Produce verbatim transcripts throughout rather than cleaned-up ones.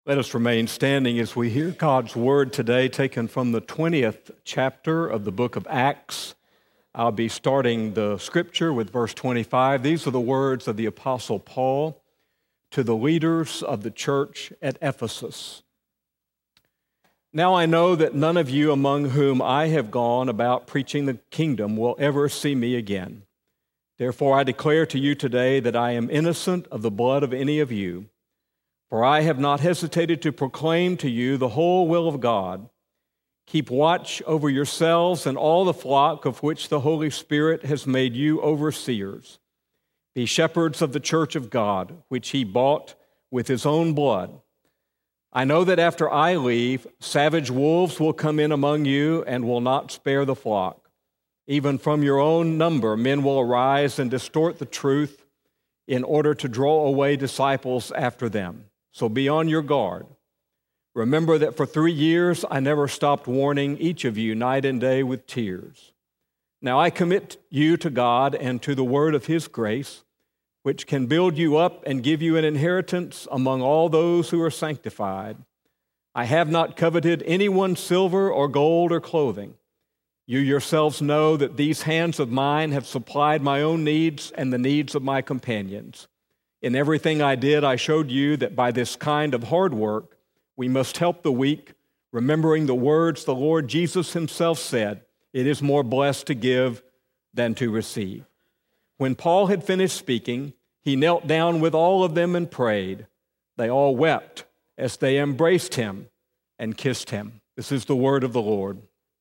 Let us remain standing as we hear God's word today, taken from the twentieth chapter of the book of Acts. I'll be starting the scripture with verse twenty-five. These are the words of the Apostle Paul to the leaders of the church at Ephesus. Now I know that none of you among whom I have gone about preaching the kingdom will ever see me again. Therefore I declare to you today that I am innocent of the blood of any of you. For I have not hesitated to proclaim to you the whole will of God. Keep watch over yourselves and all the flock of which the Holy Spirit has made you overseers. Be shepherds of the church of God, which he bought with his own blood. I know that after I leave, savage wolves will come in among you and will not spare the flock. Even from your own number, men will arise and distort the truth in order to draw away disciples after them. So be on your guard. Remember that for three years I never stopped warning each of you night and day with tears. Now I commit you to God and to the word of his grace, which can build you up and give you an inheritance among all those who are sanctified. I have not coveted anyone's silver or gold or clothing. You yourselves know that these hands of mine have supplied my own needs and the needs of my companions. In everything I did, I showed you that by this kind of hard work, we must help the weak, remembering the words the Lord Jesus himself said, "It is more blessed to give than to receive." When Paul had finished speaking, he knelt down with all of them and prayed. They all wept as they embraced him and kissed him. This is the word of the Lord.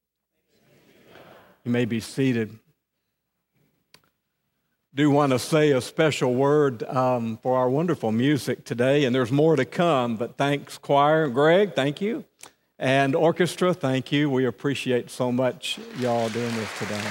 You may be seated. Do want to say a special word um, for our wonderful music today, and there's more to come, but thanks, choir. Greg, thank you. And orchestra, thank you. We appreciate so much y'all doing this today.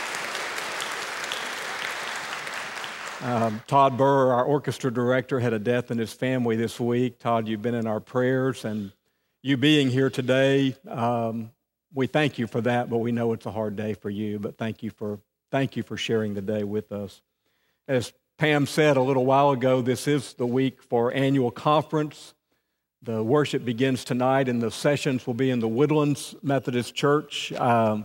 Um, Todd Burr, our orchestra director, had a death in his family this week. Todd, you've been in our prayers, and you being here today, um, we thank you for that, but we know it's a hard day for you, but thank you for thank you for sharing the day with us. As Pam said a little while ago, this is the week for annual conference. The worship begins tonight, and the sessions will be in the Woodlands Methodist Church um,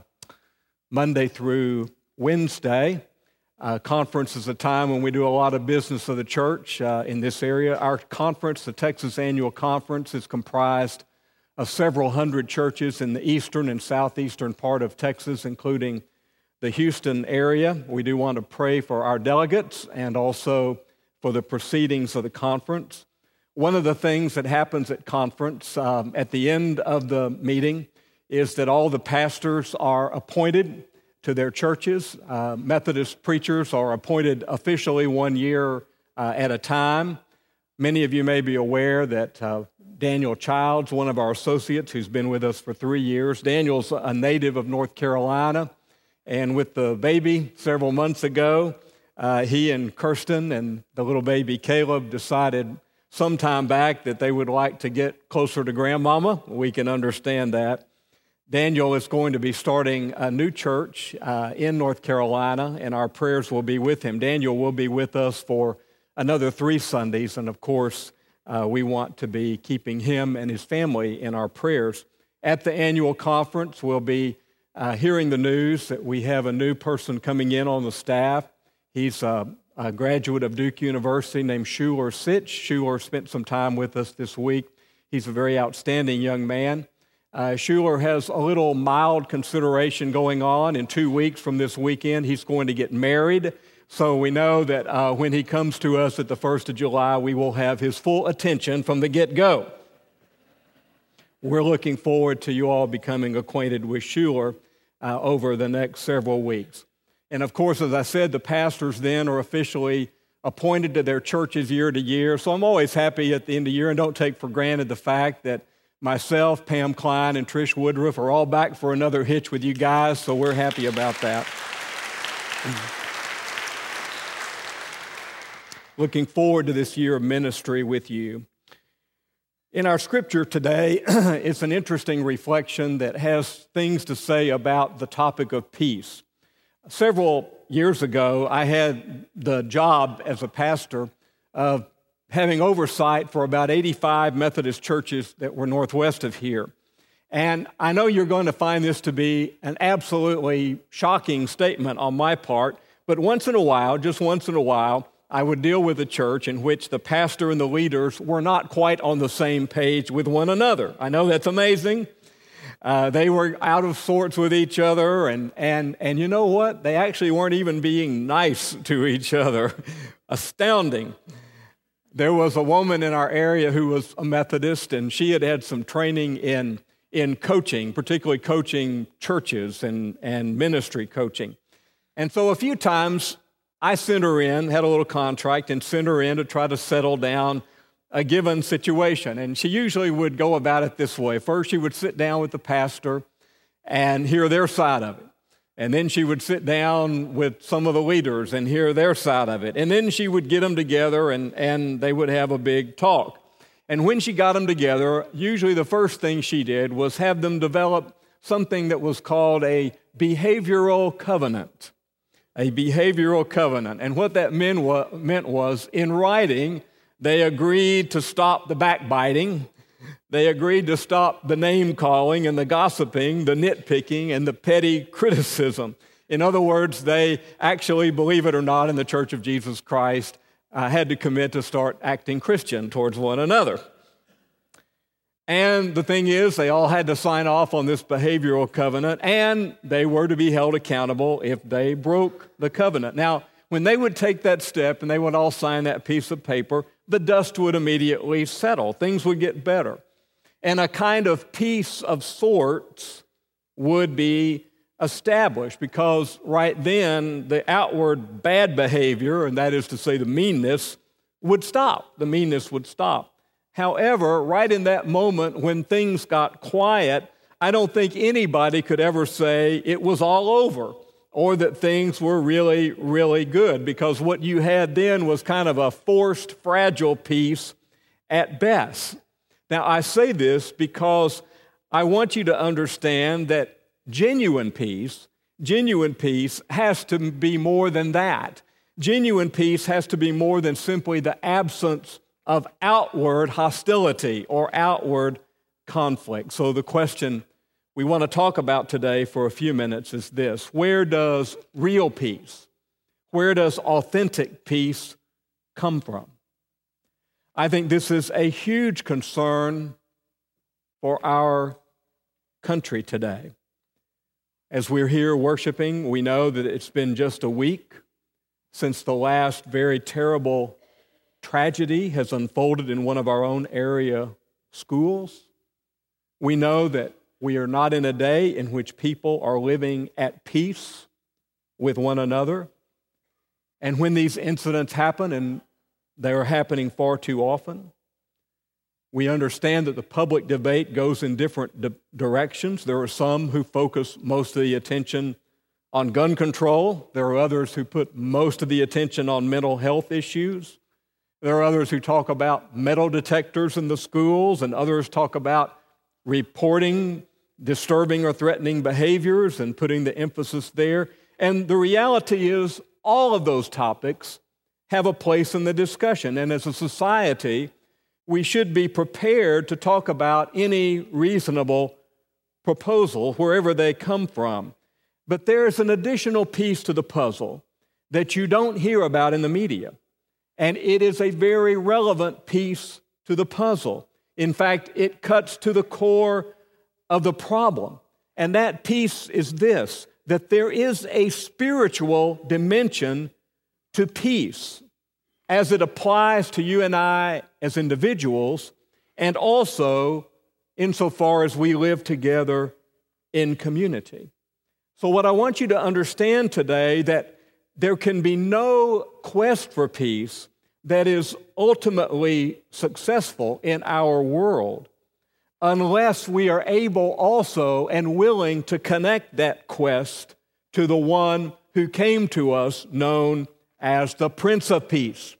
Monday through Wednesday. Uh, conference is a time when we do a lot of business of the church uh, in this area. Our conference, the Texas Annual Conference, is comprised of several hundred churches in the eastern and southeastern part of Texas, including the Houston area. We do want to pray for our delegates and also for the proceedings of the conference. One of the things that happens at conference um, at the end of the meeting is that all the pastors are appointed to their churches. Uh, Methodist preachers are appointed officially one year uh, at a time. Many of you may be aware that uh, Daniel Childs, one of our associates who's been with us for three years, Daniel's a native of North Carolina. And with the baby several months ago, uh, he and Kirsten and the little baby Caleb decided some time back that they would like to get closer to grandmama. We can understand that. Daniel is going to be starting a new church uh, in North Carolina, and our prayers will be with him. Daniel will be with us for another three Sundays, and of course, uh, we want to be keeping him and his family in our prayers. At the annual conference, we'll be Uh, hearing the news that we have a new person coming in on the staff. He's a, a graduate of Duke University named Schuler Sitch. Schuler spent some time with us this week. He's a very outstanding young man. Uh, Schuler has a little mild consideration going on. In two weeks from this weekend, he's going to get married. So we know that uh, when he comes to us at the first of July, we will have his full attention from the get-go. We're looking forward to you all becoming acquainted with Schuler Uh, over the next several weeks. And of course, as I said, the pastors then are officially appointed to their churches year to year. So I'm always happy at the end of the year, and don't take for granted the fact that myself, Pam Klein, and Trish Woodruff are all back for another hitch with you guys, so we're happy about that. Looking forward to this year of ministry with you. In our scripture today, it's an interesting reflection that has things to say about the topic of peace. Several years ago, I had the job as a pastor of having oversight for about eighty-five Methodist churches that were northwest of here. And I know you're going to find this to be an absolutely shocking statement on my part, but once in a while, just once in a while, I would deal with a church in which the pastor and the leaders were not quite on the same page with one another. I know that's amazing. Uh, they were out of sorts with each other, and, and, and you know what? They actually weren't even being nice to each other. Astounding. There was a woman in our area who was a Methodist, and she had had some training in, in coaching, particularly coaching churches and, and ministry coaching. And so a few times I sent her in, had a little contract, and sent her in to try to settle down a given situation. And she usually would go about it this way. First, she would sit down with the pastor and hear their side of it. And then she would sit down with some of the leaders and hear their side of it. And then she would get them together and, and they would have a big talk. And when she got them together, usually the first thing she did was have them develop something that was called a behavioral covenant. A behavioral covenant. And what that meant was, in writing, they agreed to stop the backbiting. They agreed to stop the name-calling and the gossiping, the nitpicking, and the petty criticism. In other words, they actually, believe it or not, in the Church of Jesus Christ, uh, had to commit to start acting Christian towards one another. And the thing is, they all had to sign off on this behavioral covenant, and they were to be held accountable if they broke the covenant. Now, when they would take that step and they would all sign that piece of paper, the dust would immediately settle. Things would get better. And a kind of peace of sorts would be established because right then the outward bad behavior, and that is to say the meanness, would stop. The meanness would stop. However, right in that moment when things got quiet, I don't think anybody could ever say it was all over or that things were really, really good, because what you had then was kind of a forced, fragile peace at best. Now, I say this because I want you to understand that genuine peace, genuine peace has to be more than that. Genuine peace has to be more than simply the absence of outward hostility or outward conflict. So the question we want to talk about today for a few minutes is this: where does real peace, where does authentic peace come from? I think this is a huge concern for our country today. As we're here worshiping, we know that it's been just a week since the last very terrible tragedy has unfolded in one of our own area schools. We know that we are not in a day in which people are living at peace with one another. And when these incidents happen, and they are happening far too often, we understand that the public debate goes in different di- directions. There are some who focus most of the attention on gun control. There are others who put most of the attention on mental health issues. There are others who talk about metal detectors in the schools, and others talk about reporting disturbing or threatening behaviors and putting the emphasis there. And the reality is all of those topics have a place in the discussion. And as a society, we should be prepared to talk about any reasonable proposal, wherever they come from. But there's an additional piece to the puzzle that you don't hear about in the media. And it is a very relevant piece to the puzzle. In fact, it cuts to the core of the problem. And that piece is this: that there is a spiritual dimension to peace as it applies to you and I as individuals, and also insofar as we live together in community. So what I want you to understand today, that there can be no quest for peace that is ultimately successful in our world unless we are able also and willing to connect that quest to the one who came to us known as the Prince of Peace.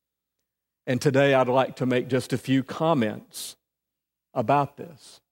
And today I'd like to make just a few comments about this.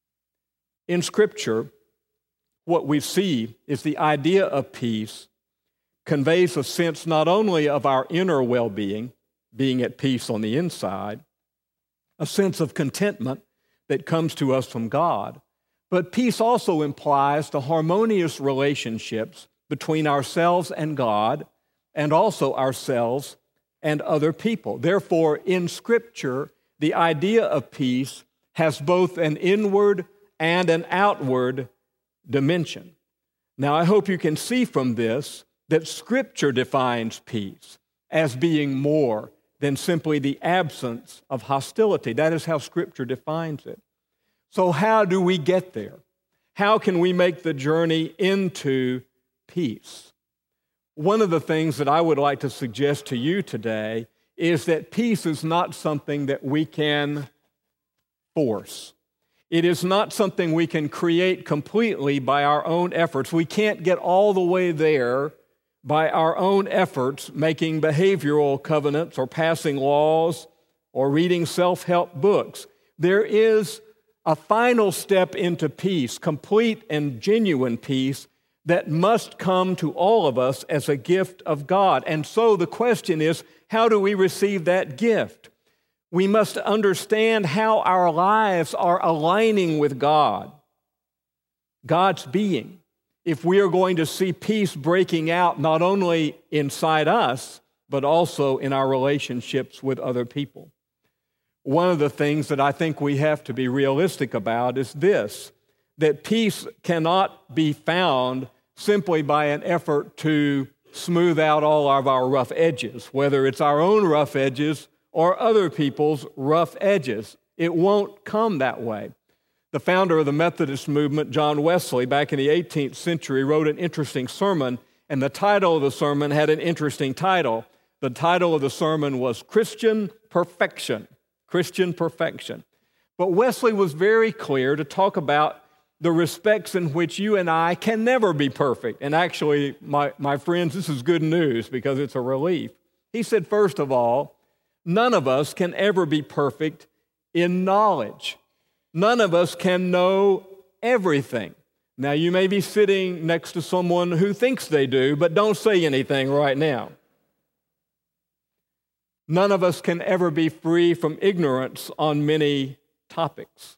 In Scripture, what we see is the idea of peace conveys a sense not only of our inner well-being, being at peace on the inside, a sense of contentment that comes to us from God. But peace also implies the harmonious relationships between ourselves and God, and also ourselves and other people. Therefore, in Scripture, the idea of peace has both an inward and an outward dimension. Now, I hope you can see from this that Scripture defines peace as being more than simply the absence of hostility. That is how Scripture defines it. So how do we get there? How can we make the journey into peace? One of the things that I would like to suggest to you today is that peace is not something that we can force. It is not something we can create completely by our own efforts. We can't get all the way there by our own efforts, making behavioral covenants or passing laws or reading self-help books. There is a final step into peace, complete and genuine peace, that must come to all of us as a gift of God. And so the question is, how do we receive that gift? We must understand how our lives are aligning with God, God's being, if we are going to see peace breaking out not only inside us, but also in our relationships with other people. One of the things that I think we have to be realistic about is this, that peace cannot be found simply by an effort to smooth out all of our rough edges, whether it's our own rough edges or other people's rough edges. It won't come that way. The founder of the Methodist movement, John Wesley, back in the eighteenth century, wrote an interesting sermon, and the title of the sermon had an interesting title. The title of the sermon was Christian Perfection. Christian Perfection. But Wesley was very clear to talk about the respects in which you and I can never be perfect. And actually, my, my friends, this is good news because it's a relief. He said, first of all, none of us can ever be perfect in knowledge. None of us can know everything. Now, you may be sitting next to someone who thinks they do, but don't say anything right now. None of us can ever be free from ignorance on many topics.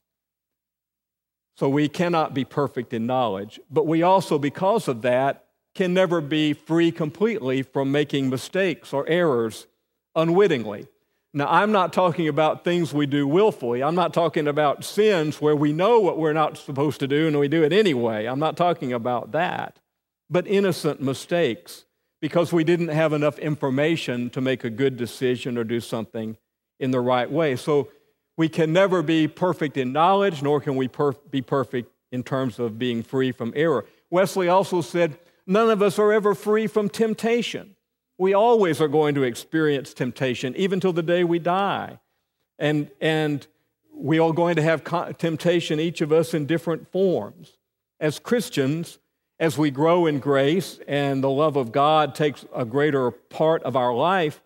So we cannot be perfect in knowledge, but we also, because of that, can never be free completely from making mistakes or errors unwittingly. Now, I'm not talking about things we do willfully. I'm not talking about sins where we know what we're not supposed to do and we do it anyway. I'm not talking about that, but innocent mistakes because we didn't have enough information to make a good decision or do something in the right way. So we can never be perfect in knowledge, nor can we per- be perfect in terms of being free from error. Wesley also said, none of us are ever free from temptation. We always are going to experience temptation, even till the day we die. And, and we are going to have co- temptation, each of us, in different forms. As Christians, as we grow in grace and the love of God takes a greater part of our life,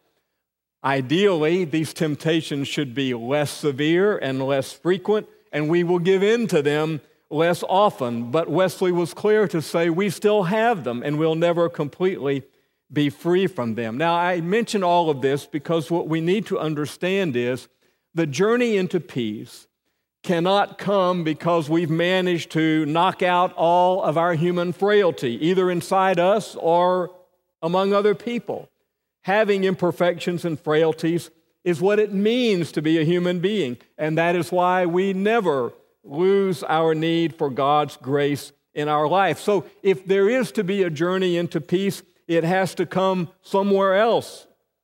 ideally, these temptations should be less severe and less frequent, and we will give in to them less often. But Wesley was clear to say we still have them, and we'll never completely be free from them. Now, I mention all of this because what we need to understand is the journey into peace cannot come because we've managed to knock out all of our human frailty, either inside us or among other people. Having imperfections and frailties is what it means to be a human being, and that is why we never lose our need for God's grace in our life. So if there is to be a journey into peace, it has to come somewhere else.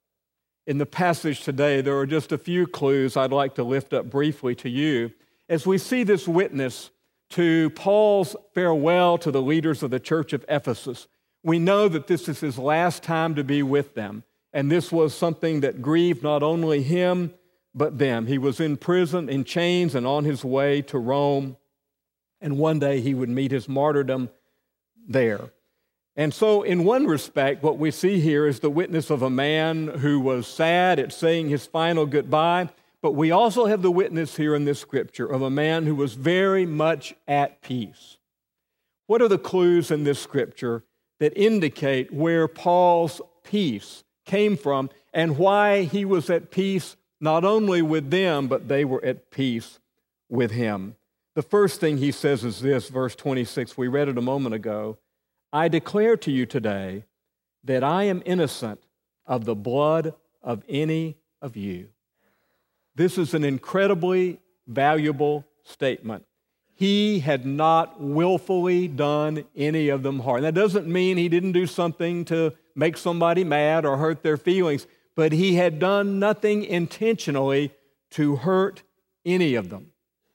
In the passage today, there are just a few clues I'd like to lift up briefly to you. As we see this witness to Paul's farewell to the leaders of the church of Ephesus, we know that this is his last time to be with them. And this was something that grieved not only him, but them. He was in prison, in chains, and on his way to Rome. And one day he would meet his martyrdom there. And so in one respect, what we see here is the witness of a man who was sad at saying his final goodbye. But we also have the witness here in this scripture of a man who was very much at peace. What are the clues in this scripture that indicate where Paul's peace came from and why he was at peace not only with them, but they were at peace with him. The first thing he says is this, verse twenty-six. We read it a moment ago. I declare to you today that I am innocent of the blood of any of you. This is an incredibly valuable statement. He had not willfully done any of them harm. That doesn't mean he didn't do something to make somebody mad or hurt their feelings, but he had done nothing intentionally to hurt any of them.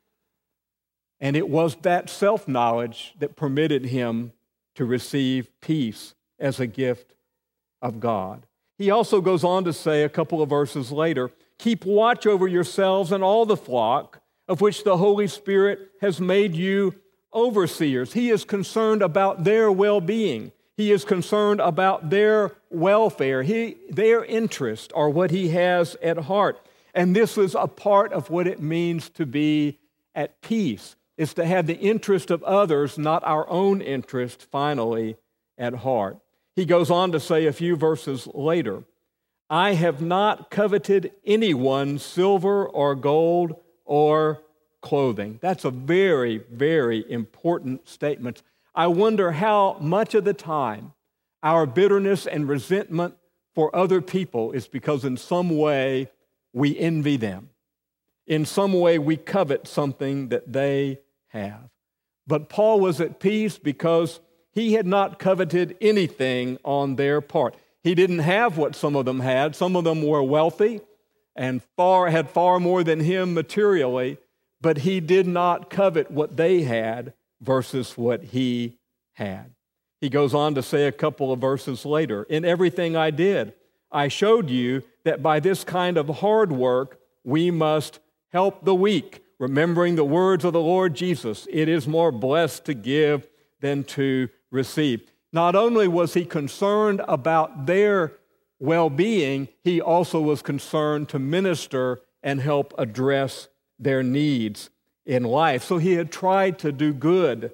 And it was that self-knowledge that permitted him to receive peace as a gift of God. He also goes on to say a couple of verses later, keep watch over yourselves and all the flock of which the Holy Spirit has made you overseers. He is concerned about their well-being. He is concerned about their welfare. He, their interests are what he has at heart. And this is a part of what it means to be at peace. It's to have the interest of others, not our own interest, finally, at heart. He goes on to say a few verses later, I have not coveted anyone's silver or gold or clothing. That's a very, very important statement. I wonder how much of the time our bitterness and resentment for other people is because in some way we envy them. In some way we covet something that they have. But Paul was at peace because he had not coveted anything on their part. He didn't have what some of them had. Some of them were wealthy and far had far more than him materially, but he did not covet what they had versus what he had. He goes on to say a couple of verses later, in everything I did, I showed you that by this kind of hard work, we must help the weak, remembering the words of the Lord Jesus, it is more blessed to give than to receive. Not only was he concerned about their well-being, he also was concerned to minister and help address their needs in life. So he had tried to do good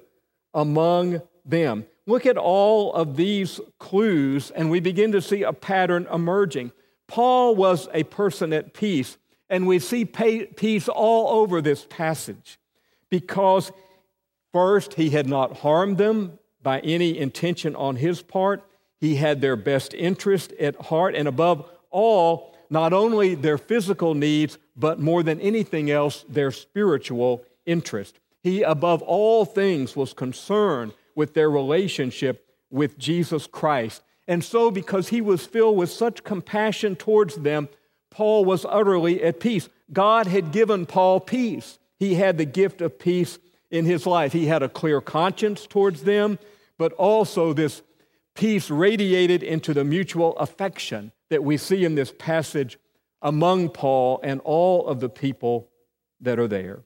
among them. Look at all of these clues, and we begin to see a pattern emerging. Paul was a person at peace, and we see peace all over this passage because first, he had not harmed them by any intention on his part. He had their best interest at heart, and above all, not only their physical needs, but more than anything else, their spiritual interest. He, above all things, was concerned with their relationship with Jesus Christ. And so, because he was filled with such compassion towards them, Paul was utterly at peace. God had given Paul peace. He had the gift of peace in his life. He had a clear conscience towards them, but also this peace radiated into the mutual affection that we see in this passage among Paul and all of the people that are there.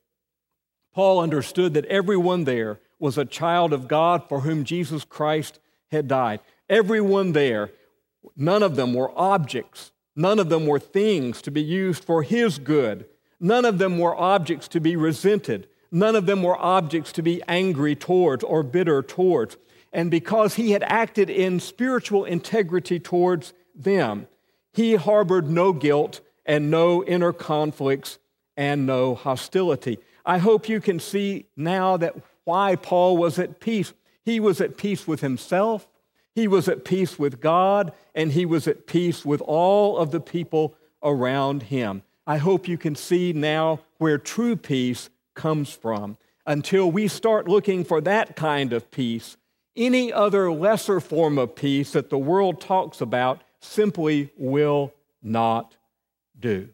Paul understood that everyone there was a child of God for whom Jesus Christ had died. Everyone there, none of them were objects. None of them were things to be used for his good. None of them were objects to be resented. None of them were objects to be angry towards or bitter towards. And because he had acted in spiritual integrity towards them, he harbored no guilt and no inner conflicts and no hostility. I hope you can see now that why Paul was at peace. He was at peace with himself, he was at peace with God, and he was at peace with all of the people around him. I hope you can see now where true peace comes from. Until we start looking for that kind of peace, any other lesser form of peace that the world talks about simply will not do.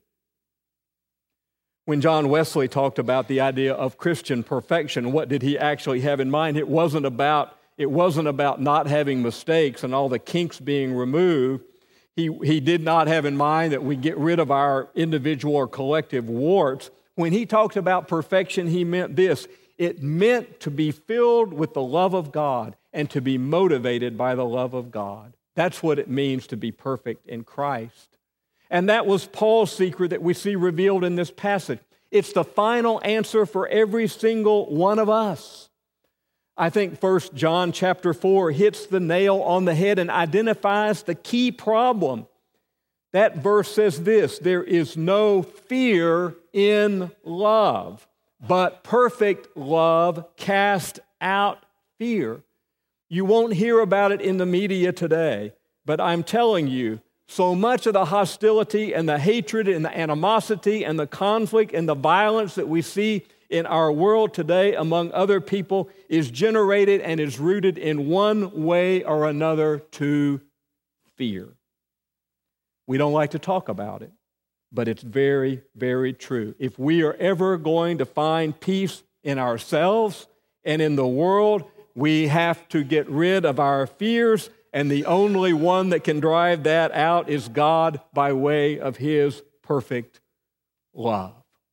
When John Wesley talked about the idea of Christian perfection, what did he actually have in mind? It wasn't about, it wasn't about not having mistakes and all the kinks being removed. He, he did not have in mind that we get rid of our individual or collective warts. When he talked about perfection, he meant this. It meant to be filled with the love of God and to be motivated by the love of God. That's what it means to be perfect in Christ. And that was Paul's secret that we see revealed in this passage. It's the final answer for every single one of us. I think First John chapter four hits the nail on the head and identifies the key problem That verse says this: there is no fear in love, but perfect love casts out fear. You won't hear about it in the media today, but I'm telling you, so much of the hostility and the hatred and the animosity and the conflict and the violence that we see in our world today among other people is generated and is rooted in one way or another to fear. We don't like to talk about it, but it's very, very true. If we are ever going to find peace in ourselves and in the world, we have to get rid of our fears, and the only one that can drive that out is God by way of His perfect love.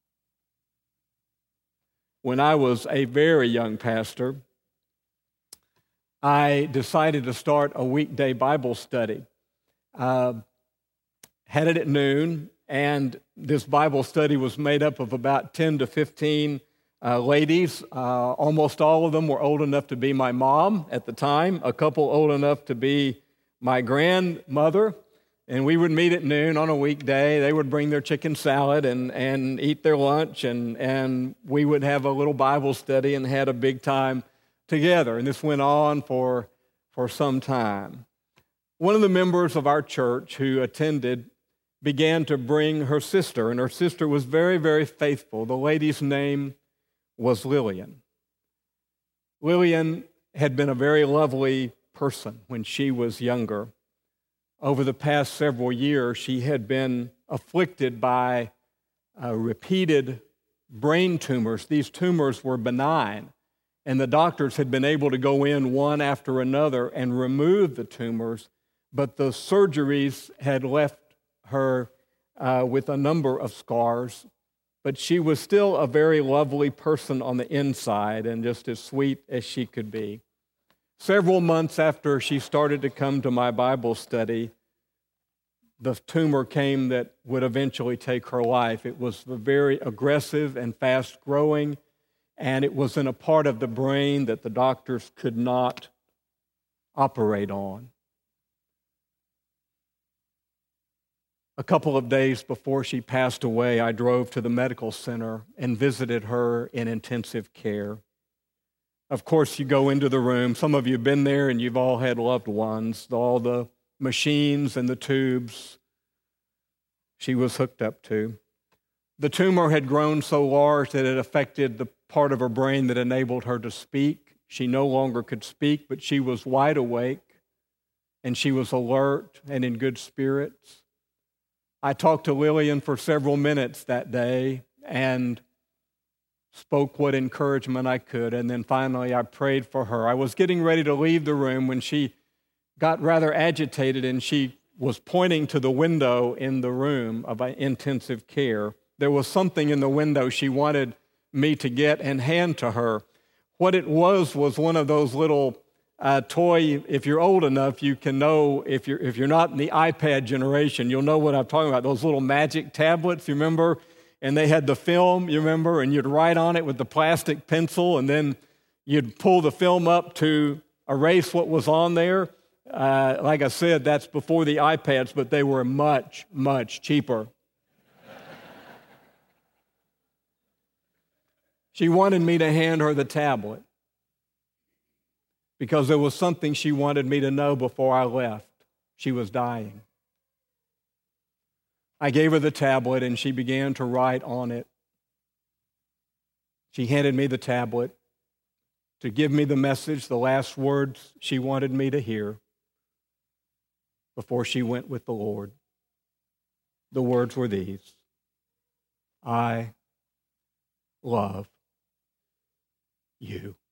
When I was a very young pastor, I decided to start a weekday Bible study. Uh, had it at noon, and this Bible study was made up of about ten to fifteen uh, ladies. Uh, almost all of them were old enough to be my mom at the time, a couple old enough to be my grandmother, and we would meet at noon on a weekday. They would bring their chicken salad and, and eat their lunch, and, and we would have a little Bible study and had a big time together, and this went on for, for some time. One of the members of our church who attended began to bring her sister, and her sister was very, very faithful. The lady's name was Lillian. Lillian had been a very lovely person when she was younger. Over the past several years, she had been afflicted by uh, repeated brain tumors. These tumors were benign, and the doctors had been able to go in one after another and remove the tumors, but the surgeries had left her uh, with a number of scars, but she was still a very lovely person on the inside and just as sweet as she could be. Several months after she started to come to my Bible study, the tumor came that would eventually take her life. It was very aggressive and fast-growing, and it was in a part of the brain that the doctors could not operate on. A couple of days before she passed away, I drove to the medical center and visited her in intensive care. Of course, you go into the room. Some of you have been there and you've all had loved ones, all the machines and the tubes she was hooked up to. The tumor had grown so large that it affected the part of her brain that enabled her to speak. She no longer could speak, but she was wide awake and she was alert and in good spirits. I talked to Lillian for several minutes that day and spoke what encouragement I could, and then finally I prayed for her. I was getting ready to leave the room when she got rather agitated, and she was pointing to the window in the room of intensive care. There was something in the window she wanted me to get and hand to her. What it was was one of those little uh, toy, if you're old enough, you can know, if you're, if you're not in the iPad generation, you'll know what I'm talking about, those little magic tablets, you remember? And they had the film, you remember, and you'd write on it with the plastic pencil, and then you'd pull the film up to erase what was on there. Uh, like I said, that's before the iPads, but they were much, much cheaper. She wanted me to hand her the tablet because there was something she wanted me to know before I left. She was dying. I gave her the tablet, and she began to write on it. She handed me the tablet to give me the message, the last words she wanted me to hear before she went with the Lord. The words were these: I love you.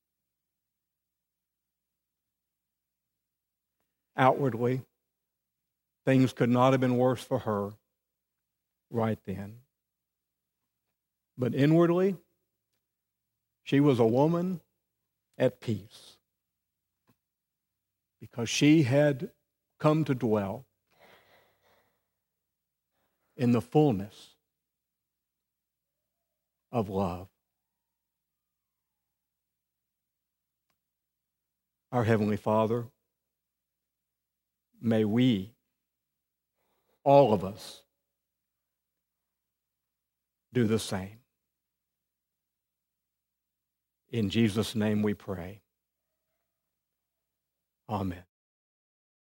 Outwardly, things could not have been worse for her right then. But inwardly, she was a woman at peace because she had come to dwell in the fullness of love. Our Heavenly Father, may we all of us do the same. In Jesus' name we pray. Amen.